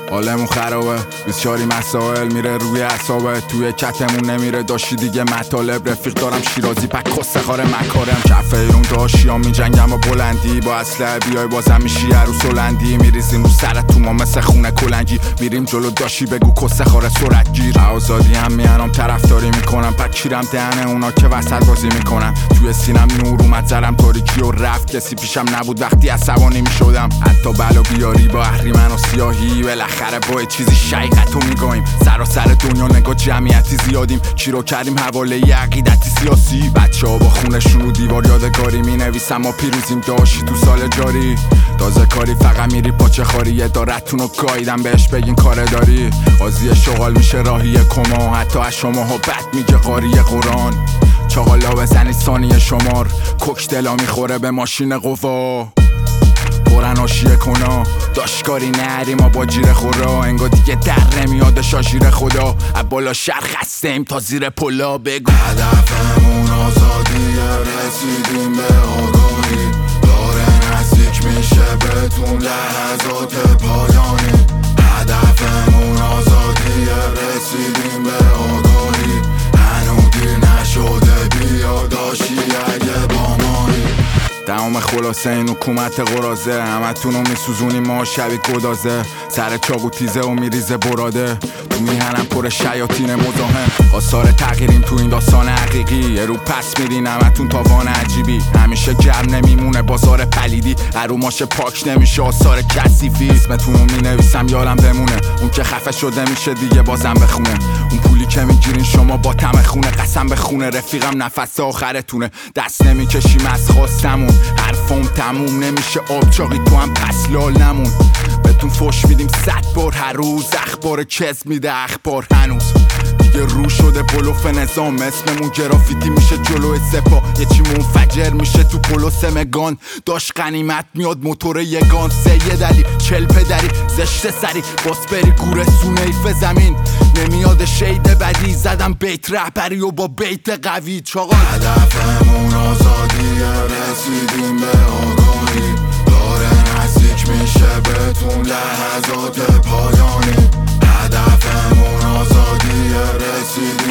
حالمون خرابه 24 مسائل میره روی اعصابه، توی کتمون نمیره داشتی دیگه مطالب. رفیق دارم شیرازی پک کس خاره مکارم، کف ایرون داشتیام میجنگم با بلندی، با اسلحه بیای بازم میشی عروس هلندی. میریزیم رو سرت تو ما مثل خونه کلنگی، میریم جلو داشتی بگو کس خاره سرعت گیر. آزادی هم میانم طرفداری میکنم، پک کیرم دهنه اونا که وسط بازی میکنن. توی سینم نور اومد زرم تاریکی و رفت، کسی پیشم نبود وقتی عصبانی میشدم. حتی بلا بیاری با اهریمن و سیاهی، بالاخره با چیزی شیقتو میگویم. سراسر دنیا نگاه جمعیتی زیادیم، چی رو کردیم حواله عقیدتی سیاسی. بچه‌ها با خونشون رو دیوار یادگاری مینویسن ما پیروزیم داشتی تو سال جاری. تازه کاری فقط میری پاچه خاری، ادارتون رو گاییدم بهش بگین کار داری. قاضی شغال میشه راهی کما، حتی از شماها بد میگه قاری قرآن. چاقالا بزنی ثانیه شمار، کوکتلا میخوره به ماشین قوا. برن آشیه کنا داشکاری نهری ما با جیر خورا، انگار دیگه در نمیاد شاشیر خدا. بالا شهر خستیم تا زیر پلا بگو هدفمون آزادیه، رسیدیم به آگاهی، داره نزدیک میشه بهتون لحظات پایانی. هدفمون آزادیه، رسیدیم به آگاهی، هنو دیر نشده بیا داشتی اگه با مایی. تمام خلاصه این حکومت قرازه، همتونو میسوزونی ما شبی گدازه. سر چاقو تیزه و میریزه براده، تو میهنم پر شیاطین مزاحم. آثار تغییریم تو این داستان حقیقی، یه رو پس میرین همتون تاوان عجیبی. همیشه گرم نمیمونه بازار پلیدی، اروماش پاک نمیشه آثار کثیفی. اسمتونو مینویسم یادم بمونه، اون که خفه شده میشه دیگه بازم بخونه. اون پولی که میگیرین شما با طعم خونه، قسم به خونه رفیقم نفس آخرتونه. دست نمیکشیم از خواستمون، حرفم تموم نمیشه آب چاقی تو هم پس لال نمون. بهتون فوش میدیم 100 بار هر روز، اخبار کذب میده اخبار هنوز. دیگه رو شده بلوف نظام، اسممون گرافیتی میشه جلو سپا. یه چی منفجر میشه تو پلو سمگان، داشت غنیمت میاد موتور یگان. 3 دلی 40 پدری زشت سری باس بری گوره سونه ایف زمین. نمیاد شید بدی زدم بیت رهبری و با بیت قوی چاقال. هدفمون آزادیه، رسیدیم به آگاهی، داره نزدیک میشه بهتون لحظات پایانی. هدفمون آزادیه، رسیدیم